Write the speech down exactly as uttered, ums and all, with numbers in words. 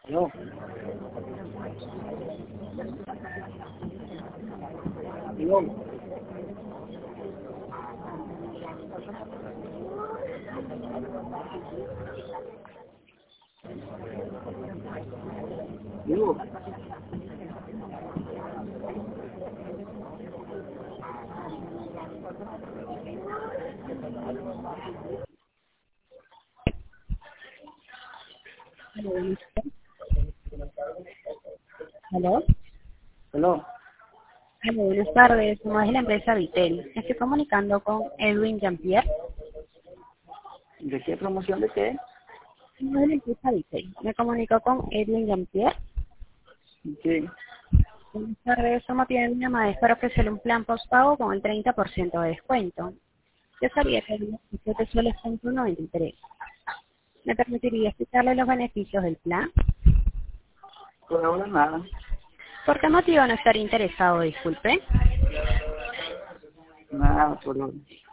No, no, no. Aló, Hello. aló, buenas tardes, somos de la empresa Vitel. Me estoy comunicando con Edwin Jean-Pierre. ¿De qué promoción de qué? Somos de la empresa Vitel. Me comunico con Edwin Jean-Pierre. Sí. Buenas tardes, somos tiene una llamada es para ofrecerle un plan postpago con el treinta por ciento de descuento. Yo sabía que el beneficio te suele punto noventa y tres. ¿Me permitiría explicarle los beneficios del plan? Por ahora nada. ¿Por qué motivo no estaría interesado? Disculpe. Nada, por ahora.